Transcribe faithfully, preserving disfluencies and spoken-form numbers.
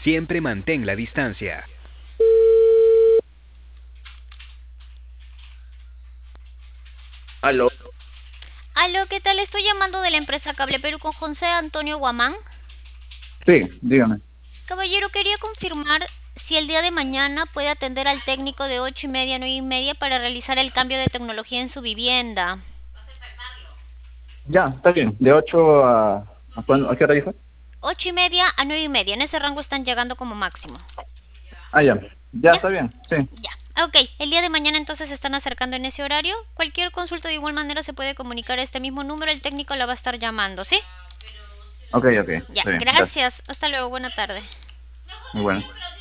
Siempre mantén la distancia. Aló. Aló, ¿qué tal? Estoy llamando de la empresa Cable Perú con José Antonio Guamán. Sí, dígame. Caballero, quería confirmar si el día de mañana puede atender al técnico de ocho y media a nueve y media para realizar el cambio de tecnología en su vivienda. Ya, está bien. De ocho a... ¿A, cuándo- a qué hora dijo? Ocho y media a nueve y media, en ese rango están llegando como máximo. Ah, ya. Ya, ¿Ya? está bien. Sí. Ya. Ok, el día de mañana entonces se están acercando en ese horario. Cualquier consulta de igual manera se puede comunicar a este mismo número, el técnico la va a estar llamando, ¿sí? Ok, ok. Ya, Está bien. Gracias. gracias. Hasta luego, buena tarde. Muy bueno.